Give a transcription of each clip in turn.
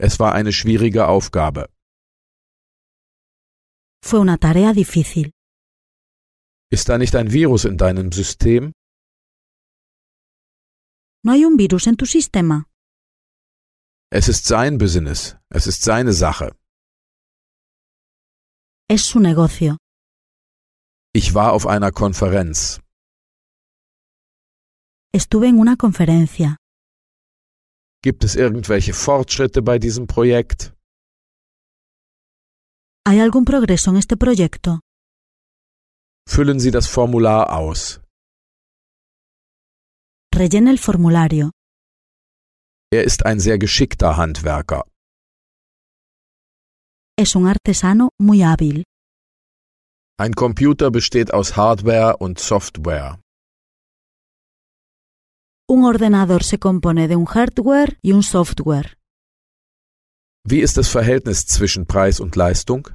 Es war eine schwierige Aufgabe. Fue una tarea difícil. Ist da nicht ein Virus in deinem System? ¿No hay un virus en tu sistema? Es ist sein Business. Es ist seine Sache. Es su negocio. Ich war auf einer Konferenz. Estuve en una conferencia. Gibt es irgendwelche Fortschritte bei diesem Projekt? ¿Hay algún progreso en este proyecto? Füllen Sie das Formular aus. Rellene el formulario. Er ist ein sehr geschickter Handwerker. Es un artesano muy hábil. Ein Computer besteht aus Hardware und Software. Un ordenador se compone de un hardware y un software. Wie ist das Verhältnis zwischen Preis und Leistung?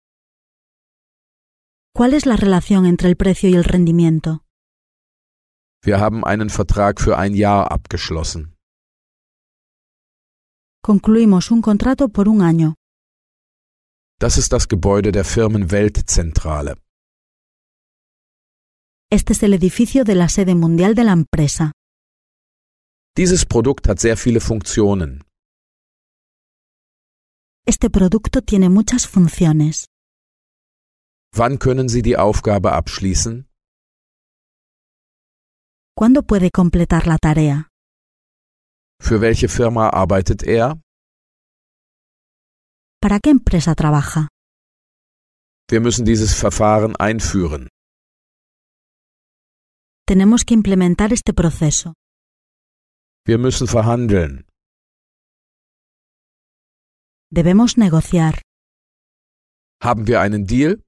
¿Cuál es la relación entre el precio y el rendimiento? Wir haben einen Vertrag für ein Jahr abgeschlossen. Concluimos un contrato por un año. Das ist das Gebäude der Firmenweltzentrale. Este es el edificio de la sede mundial de la empresa. Dieses Produkt hat sehr viele Funktionen. Este producto tiene muchas funciones. Wann können Sie die Aufgabe abschließen? ¿Cuándo puede completar la tarea? Für welche Firma arbeitet er? ¿Para qué empresa trabaja? Wir müssen dieses Verfahren einführen. Tenemos que implementar este proceso. Wir müssen verhandeln. Debemos negociar. Haben wir einen Deal?